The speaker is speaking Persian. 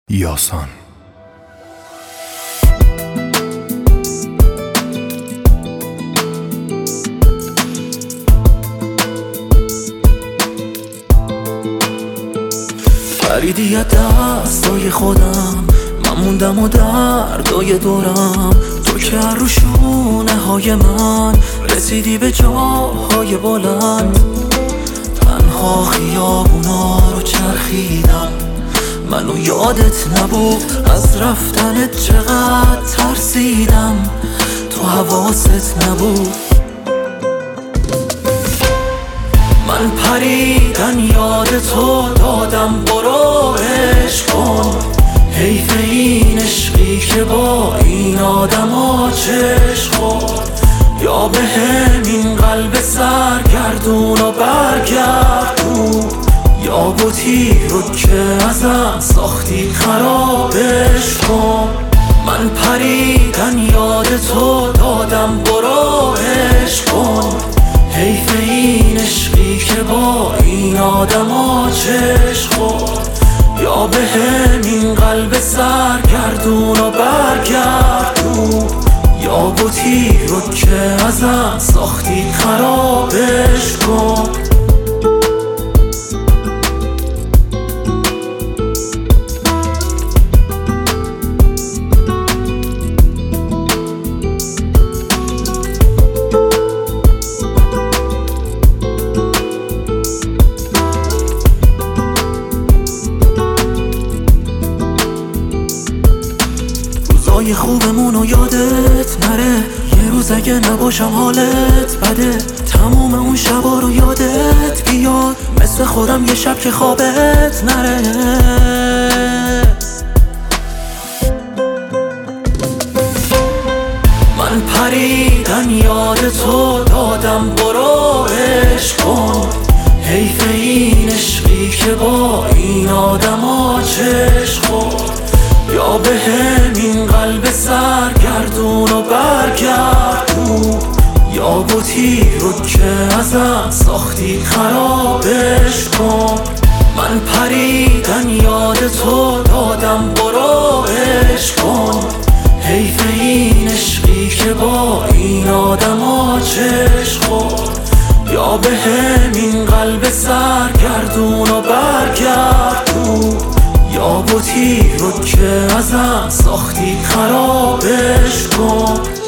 یاسان. فریدی از دستای خودم، من موندم و دردای دورم. تو که رو شونه های من رسیدی به جاهای بلند. تنها خیابونا رو چرخیدم، منو یادت نبود. از رفتنت چقدر ترسیدم، تو حواست نبود. من پریدن یاد تو دادم، برو عشق کن. حیف این عشقی که با این آدم ها چشم خورد. یا به همین قلب سرگردون و برگردون، یا بوتی رو که ازم ساختی خرابش کن. من پریدن یاد تو دادم، برو عشق کن. حیف این عشقی که با این آدم ها چشم خورد. یا به همین قلب سرگردون و برگردون، یا بوتی رو که ازم ساختی خرابش کن. روزای خوبمونو یادت نره، یه روز اگه نباشم حالت بده. تموم اون شبا رو یادت بیاد، مثل خودم یه شب که خوابت نره. من پریدن یاد تو دادم، برو عشق کن. حیف این عشقی که با این آدم ها چشم خورد. یا به همین قلب سرگردون و برگردون، یا بوتی رو که ازم ساختی خرابش کن. من پریدن یاد تو دادم، برو عشق کن. حیف این عشقی که با این آدم ها چشم خورد. یا به همین قلب سرگردون و برگردون، یا بوتی رو که ازم ساختی خرابش کن.